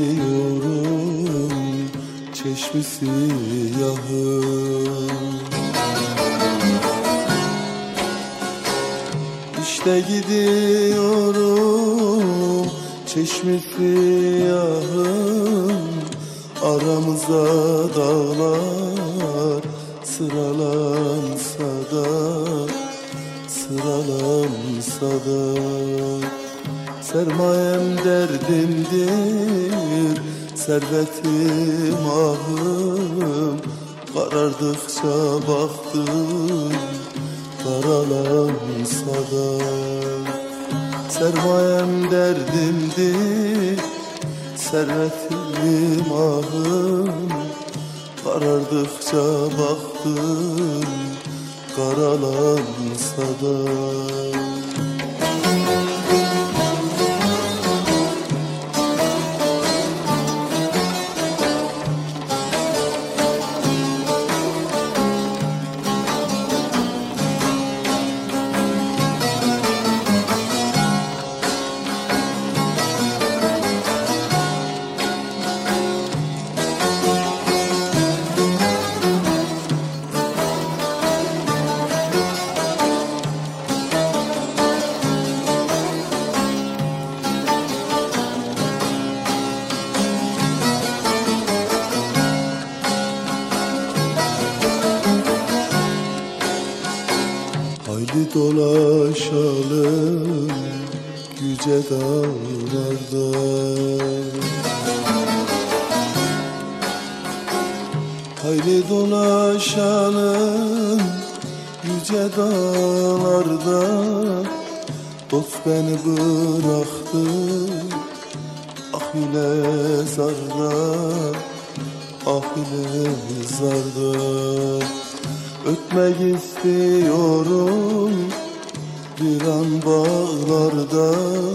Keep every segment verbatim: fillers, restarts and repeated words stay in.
gidiyorum Çeşmi siyahım. İşte gidiyorum Çeşmi siyahım. Aramıza dağlar sıralansa da, sıralansa da. Sermayem derdimdir, servetim ahım. Karardıkça baktım, karalansa da. Sermayem derdimdir, servetim ahım. Karardıkça baktım, karalansa da. Haydi dolaşalım yüce dağlarda. Haydi dolaşalım yüce dağlarda. Dost beni bıraktı ah ile zarda, ah ile zarda. Ötmek istiyorum viran bağlarda.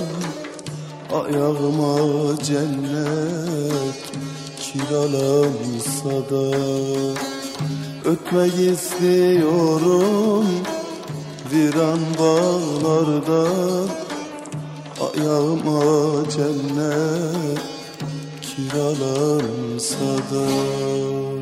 Ayağıma cennet kiralansa da. Ötmek istiyorum viran bağlarda. Ayağıma cennet kiralansa da.